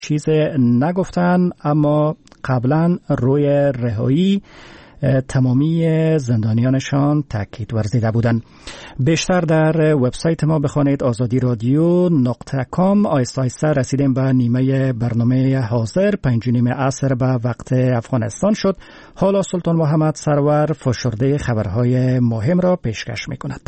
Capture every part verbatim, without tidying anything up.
چیز نگفتن، اما قبلا روی رهایی تمامی زندانیانشان تاکید ورزیده بودند. بیشتر در وبسایت ما بخوانید آزادی رادیو نقطه کام. آیسته آیسته رسیدیم به نیمه برنامه حاضر. پنج و نیم عصر به وقت افغانستان شد. حالا سلطان محمد سرور فشرده خبرهای مهم را پیشکش می کند.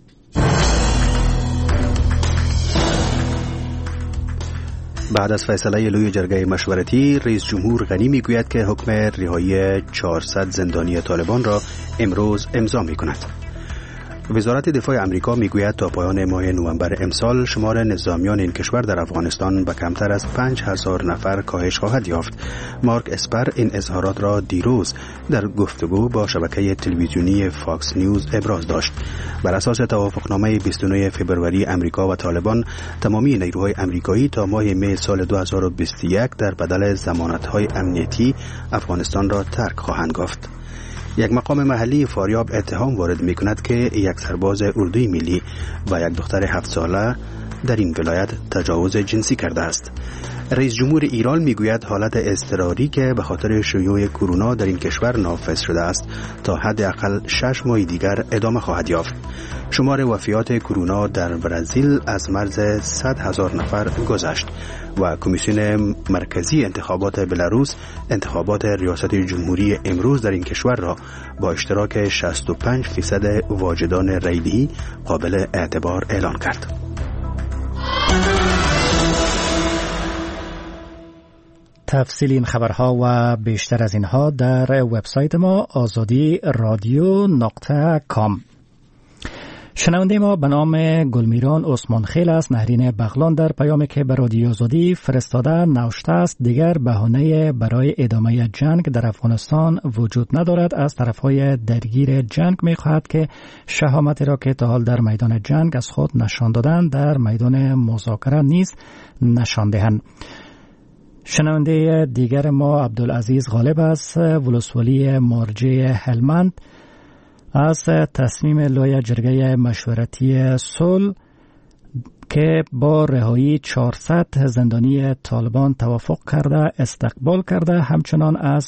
بعد از فیصله لوی جرگه مشورتی، رئیس جمهور غنی میگوید که حکم رهایی چهارصد زندانی طالبان را امروز امضا میکند. وزارت دفاع امریکا میگوید تا پایان ماه نوامبر امسال شمار نظامیان این کشور در افغانستان به کمتر از پنج هزار نفر کاهش خواهد یافت. مارک اسپر این اظهارات را دیروز در گفتگو با شبکه تلویزیونی فاکس نیوز ابراز داشت. بر اساس توافقنامه بیست و نه فوریه امریکا و طالبان، تمامی نیروهای امریکایی تا ماه می سال دو هزار و بیست و یک در بدل ضمانت‌های امنیتی افغانستان را ترک خواهند گفت. یک مقام محلی فاریاب اتهام وارد می کند که یک سرباز اردوی ملی و یک دختر هفت ساله در این ولایت تجاوز جنسی کرده است. رئیس جمهور ایران می گوید حالت اضطراری که به خاطر شیوع کرونا در این کشور نافذ شده است تا حداقل شش ماه دیگر ادامه خواهد یافت. شمار وفیات کرونا در برزیل از مرز صد هزار نفر گذشت و کمیسیون مرکزی انتخابات بلاروس انتخابات ریاست جمهوری امروز در این کشور را با اشتراک شصت و پنج درصد واجدان رایدهی قابل اعتبار اعلان کرد. تفصیل این خبرها و بیشتر از اینها در وبسایت ما آزادی رادیو نقطه کام. شنونده ما به نام گلمیران عثمان خیل است. نهرین بغلان در پیامی که به رادیو آزادی فرستاده نوشته است دیگر بهانه برای ادامه جنگ در افغانستان وجود ندارد. از طرفهای درگیر جنگ می خواهد که شهامتی را که تا حال در میدان جنگ از خود نشان دادند در میدان مذاکره نیز نشان دهند. شنونده دیگر ما عبدالعزیز غالب است، ولسوالی مارجه هلمند، از تصمیم لوی جرگه مشورتی صلح که با رهایی چهارصد زندانی طالبان توافق کرده استقبال کرده، همچنان از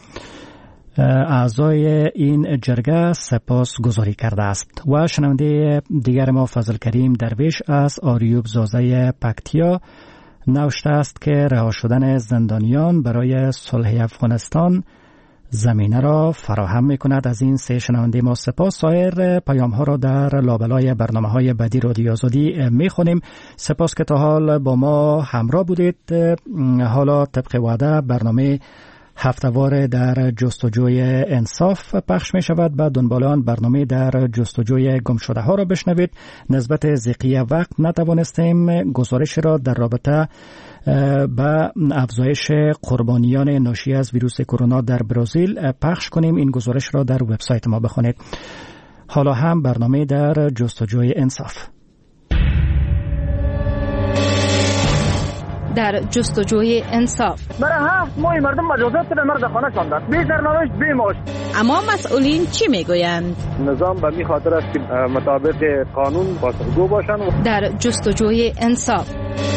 اعضای این جرگه سپاس گذاری کرده است. و شنونده دیگر ما فضل کریم درویش از آریوب زازه پکتیا نوشته است که رها شدن زندانیان برای صلح افغانستان زمینه را فراهم می کند. از این سه شنونده ما سپاس. سایر پیام ها را در لابلای برنامه های بعدی رادیو آزادی می خونیم. سپاس که تا حال با ما همراه بودید. حالا طبق وعده برنامه هفته‌وار در جستجوی انصاف پخش می شود. بعد دنبال آن برنامه در جستجوی گم شده ها را بشنوید. نسبت ضیقی وقت نتوانستیم گزارش را در رابطه با افزایش قربانیان ناشی از ویروس کرونا در برزیل پخش کنیم. این گزارش را در وبسایت ما بخوانید. حالا هم برنامه در جستجوی انصاف. در جستجوی انصاف برای هفت ماه مردم مجازات به مرد خانه شاندند، بی سرنوشت بی معاش. اما مسئولین چی میگویند؟ نظام به می خاطر است که مطابق قانون پاسخگو باشند. در جستجوی انصاف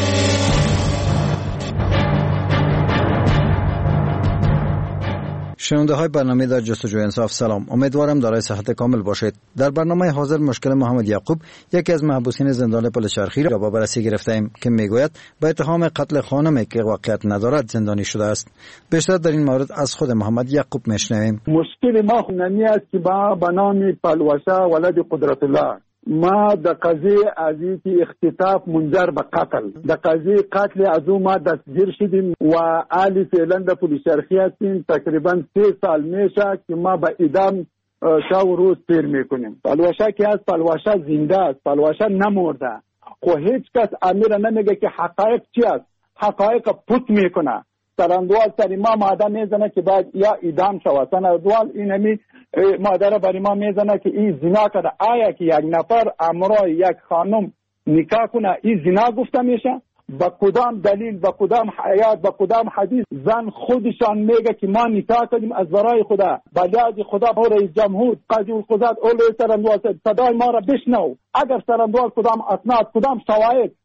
شنونده های برنامه در جستجوی انصاف سلام، امیدوارم دارای صحت کامل باشید. در برنامه حاضر مشکل محمد یعقوب، یکی از محبوسین زندان پلچرخی را با بررسی گرفتیم که میگوید به اتهام قتل خانمی که واقعیت ندارد زندانی شده است. بیشتر در این مورد از خود محمد یعقوب میشنویم. مشکل ما خونمی است که با بنام پلوشا ولد قدرت الله ما د قضیه ازی که اختطاف منجر به قتل د قضیه قتل از او ما دستگیر شدیم و آلی فعلا د پلیسرخی هستیم. تقریبا سه سال میشه که ما به اعدام شب و روز تیر میکنیم. پلوشا که از پلوشا زنده است، پلوشا نمورده. خو هیچ کس امیر نمیگه که حقایق چی است. حقایق پوت میکنه. سرندوال سر ما ماده میزنه که باید یا اعدام شود. سرندوال این همی مادر بر ما میزنه که این زنا کرده. آیا که یک نفر امرای یک خانم نکاح کنه این زنا گفته میشه؟ با کدام دلیل، با کدام حیات، با کدام حدیث زن خودشان میگه که ما نکاح کردیم از برای خدا، بلیاد خدا با رئیس جمهور قاضی القضات اول سرندوال صدای ما را بشنو. اگر سرندوال کدام اسناد، کدام شواهد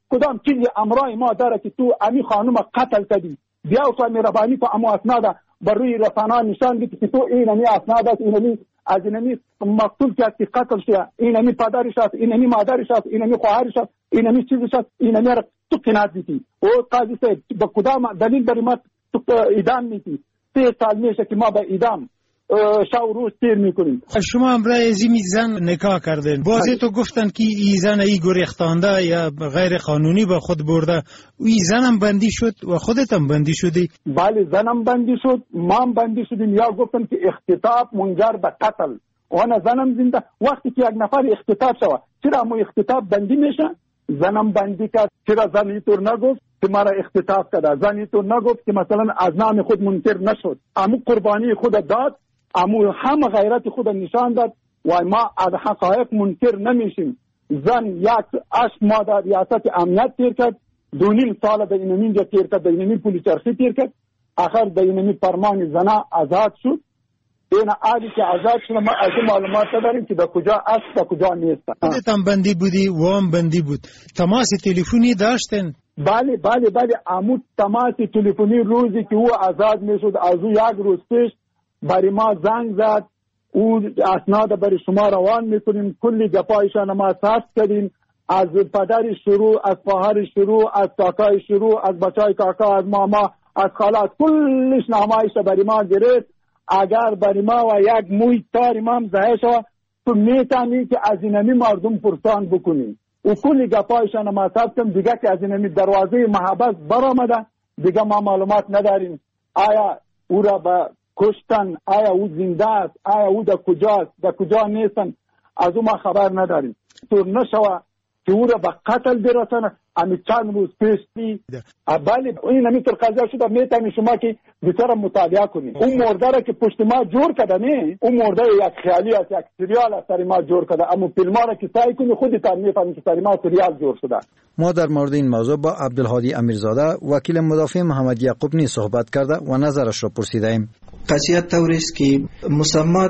کدام چیزی امرای ما داره که تو امی خانم قتل کردی، بیا و مهربانی تو امو اسناد بر روی رسانه نشان بدی که تو اینمی اسناد است، اینمی از اینمی مقتول کرد که قتل شده، اینمی پدرش است، اینمی مادرش است، اینمی خواهرش است، اینمی چیزش است، اینمی را تو قناعت دیدی. او قاضی صاحب به کدام دلیل بر ما تو اعدام میدی؟ سه سال میشه که ما به اعدام شاو روز تیر میکنیم. شما امرای ازی زن نکاح کردین، بازی تو گفتن که ای زن ای گریختانده یا غیر قانونی با خود برده، ای زنم بندی شد و خودت هم بندی شدی؟ بله زنم بندی شد، ما هم بندی شدیم. یا گفتن که اختطاف منجر به قتل و انا زنم زنده. وقتی که یک نفر اختطاف شود چرا مو اختطاف بندی میشه؟ زنم بندی کرد. چرا زنی تو نگفت که مرا اختطاف کرده؟ زنی تو نگفت که مثلا از نام خود منکر نشد؟ امو قربانی خود داد، امو همه غیرت خود نشان داد و ما از حقایق منکر نمیشیم. زن یک اش ما در ریاست امنیت تیر کرد، دو نیم سال به اینمین جا تیر کرد، به اینمین پولیس چرخی تیر کرد، آخر به اینمین فرمان زنا آزاد شد. این عادی که آزاد شد ما از معلومات داریم که به کجا است به کجا نیست. خودت هم بندی بودی و هم بندی بود. تماس تلفنی داشتن؟ بله بله بله امو تماس تلفنی روزی که او آزاد میشد از او یک روز پیش برای ما زنگ زد، او اسناد برای شما روان میکنیم، کلی گپایشان ما ثبت کردیم، از پدر شروع، از خواهر شروع، از کاکای شروع، از بچای کاکا، از ماما، از خالات، کلش نامایش برای ما گرفت. اگر برای ما و یک موی تار امام زهه شد تو میتونی که از اینمی مردم پرسان بکنی و کلی گپایشان ما ثبت کردیم. دیگه که از اینمی دروازه محبت برآمده دیگه ما معلومات نداریم آیا او را به کشتن، آیا او زنده است، آیا او در کجاست، در کجا نیستن، از او ما خبر نداریم. تو نشوه که او را به قتل برسانه. امی چند روز پیش بی بله این همی تر قضیه شده میتونی شما که بیچاره مطالعه کنی. اون مرده را که پشت ما جور کده نه، اون مرده یک خیالی است، یک سریال است سری ما جور کده، اما فیلم را که سعی کنی خودت هم میفهمی که سری ما سریال جور شده. ما در مورد این موضوع با عبدالهادی امیرزاده وکیل مدافع محمد یعقوب نی صحبت کرده و نظرش را پرسیده ایم. قضیه طوری است که مسمات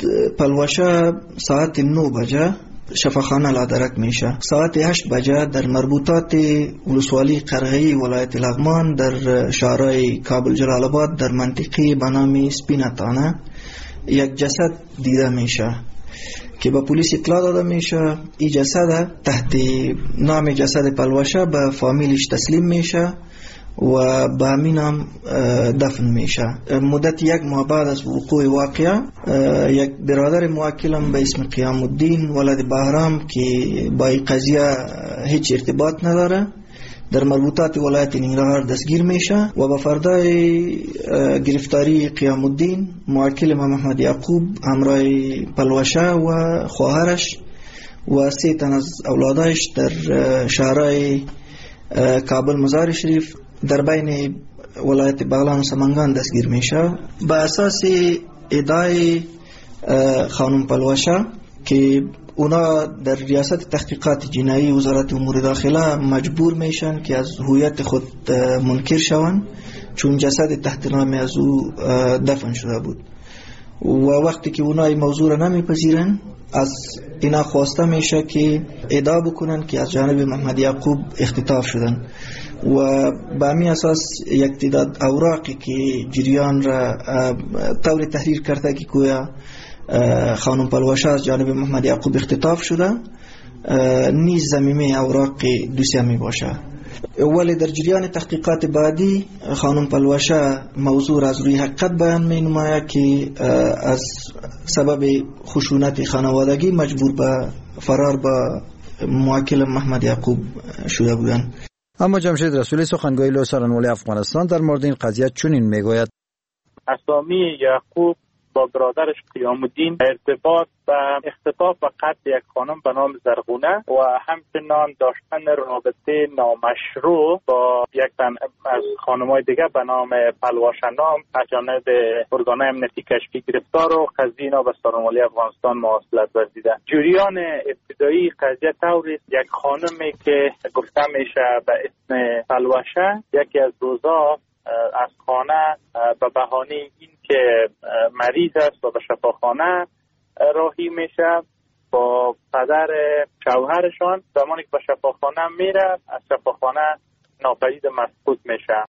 پلوشه ساعت نه بجه شفاخانه لادرک میشه، ساعت هشت بجه در مربوطات ولسوالی قرغی ولایت لغمان در شهرهای کابل جلال آباد در منطقه به نام سپینتانه یک جسد دیده میشه که به پلیس اطلاع داده میشه. این جسد تحت نام جسد پلوشه به فامیلش تسلیم میشه و به همین هم دفن میشه. مدت یک ماه بعد از وقوع واقعه یک برادر موکلم به اسم قیام الدین ولد بهرام که با این قضیه هیچ ارتباط نداره در مربوطات ولایت ننگرهار دستگیر میشه و به فردای گرفتاری قیام الدین موکل ما محمد یعقوب همراه پلوشه و خواهرش و سه تن از اولادش در شهرهای کابل مزار شریف در بین ولایت بغلان و سمنگان دستگیر میشه. به اساس ادعای خانم پلوشه که اونا در ریاست تحقیقات جنایی وزارت امور داخله مجبور میشن که از هویت خود منکر شون چون جسد تحت نام از او دفن شده بود و وقتی که اونا این موضوع را نمیپذیرن از اینا خواسته میشه که ادعا بکنن که از جانب محمد یعقوب اختطاف شدن و به همین اساس یک تعداد اوراقی که جریان را طور تحریر کرده که گویا خانم پلوشه از جانب محمد یعقوب اختطاف شده نیز زمینه اوراق دوسیه می باشه. ولی در جریان تحقیقات بعدی خانم پلوشه موضوع از روی حقیقت بیان می نماید که از سبب خشونت خانوادگی مجبور به فرار با موکل محمد یعقوب شده بودند. اما جمشید رسولی سخنگوی لوی سرانوالی افغانستان در مورد این قضیه چنین میگوید: اسامی یعقوب با برادرش قیام الدین ارتباط به اختطاف و قتل یک خانم به نام زرغونه و همچنان داشتن رابطه نامشروع با یک تن از خانم‌های دیگه به نام پلوشه نام از جانب ارگان‌های امنیتی کشفی گرفتار و قضیه اینا به سرانوالی افغانستان مواصلت ورزیده. جریان ابتدایی قضیه طوری است یک خانمی که گفته میشه به اسم پلوشه یکی از روزا از خانه به بهانه این که مریض است و به شفاخانه راهی میشه با پدر شوهرشان. زمانی که به شفاخانه میره، از شفاخانه ناپدید مفقود میشه.